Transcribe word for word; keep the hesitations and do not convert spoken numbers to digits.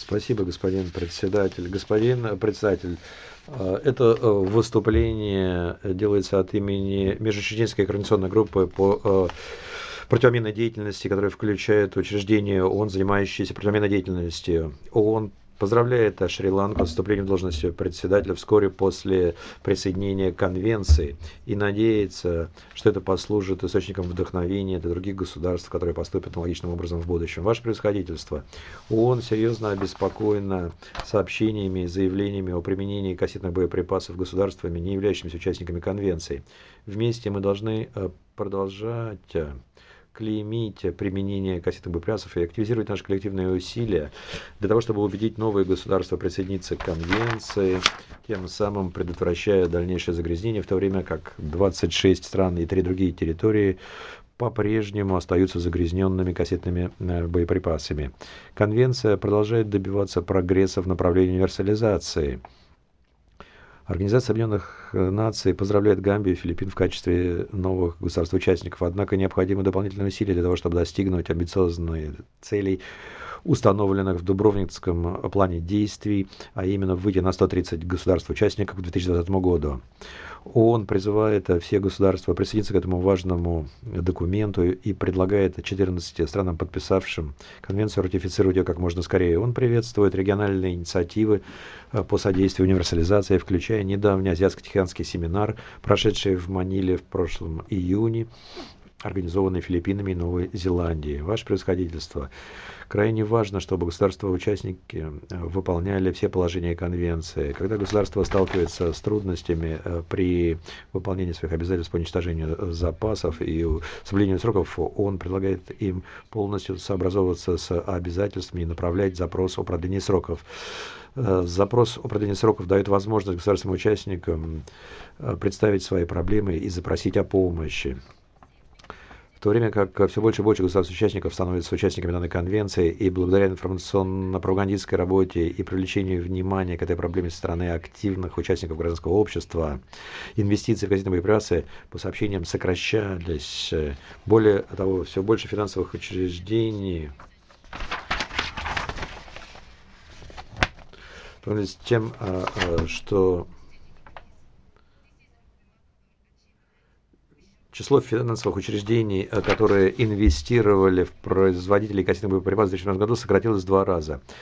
Спасибо, господин председатель. Господин председатель, э, это э, выступление делается от имени Межучрежденской координационной группы по э, противоминной деятельности, которая включает учреждения ООН, занимающиеся противоминной деятельностью. ООН поздравляет Шри-Ланку с вступлением в должность председателя вскоре после присоединения к конвенции и надеется, что это послужит источником вдохновения для других государств, которые поступят аналогичным образом в будущем. Ваше превосходительство, ООН серьезно обеспокоена сообщениями и заявлениями о применении кассетных боеприпасов государствами, не являющимися участниками конвенции. Вместе мы должны продолжать клеймить применение кассетных боеприпасов и активизировать наши коллективные усилия для того, чтобы убедить новые государства присоединиться к конвенции, тем самым предотвращая дальнейшее загрязнение, в то время как двадцать шесть стран и три другие территории по-прежнему остаются загрязненными кассетными боеприпасами. Конвенция продолжает добиваться прогресса в направлении универсализации. Организация Объединенных Наций поздравляет Гамбию и Филиппин в качестве новых государств-участников, однако необходимы дополнительные усилия для того, чтобы достигнуть амбициозных целей, установленных в Дубровницком плане действий, а именно выйти на сто тридцать государств-участников к две тысячи двадцатому году. ООН призывает все государства присоединиться к этому важному документу и предлагает четырнадцати странам, подписавшим конвенцию, ратифицировать ее как можно скорее. Он приветствует региональные инициативы по содействию универсализации, включая недавний Азиатско-Тихоокеанский семинар, прошедший в Маниле в прошлом июне, организованный Филиппинами и Новой Зеландией. Ваше превосходительство, крайне важно, чтобы государства-участники выполняли все положения конвенции. Когда государство сталкивается с трудностями при выполнении своих обязательств по уничтожению запасов и соблюдению сроков, он предлагает им полностью сообразовываться с обязательствами и направлять запрос о продлении сроков. Запрос о продлении сроков дает возможность государственным участникам представить свои проблемы и запросить о помощи. В то время как все больше и больше государств-участников становятся участниками данной конвенции, и благодаря информационно-пропагандистской работе и привлечению внимания к этой проблеме со стороны активных участников гражданского общества, инвестиции в кассетные боеприпасы по сообщениям сокращались. Более того, все больше финансовых учреждений с тем, что число финансовых учреждений, которые инвестировали в производителей кассетных боеприпасов в две тысячи четырнадцатом году, сократилось в два раза.